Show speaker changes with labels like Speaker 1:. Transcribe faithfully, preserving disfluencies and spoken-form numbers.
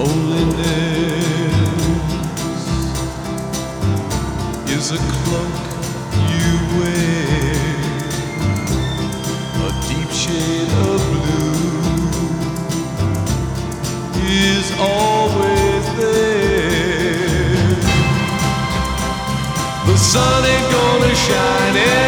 Speaker 1: Loneliness is a cloak you wear, a deep shade of blue is always there. The sun ain't gonna shine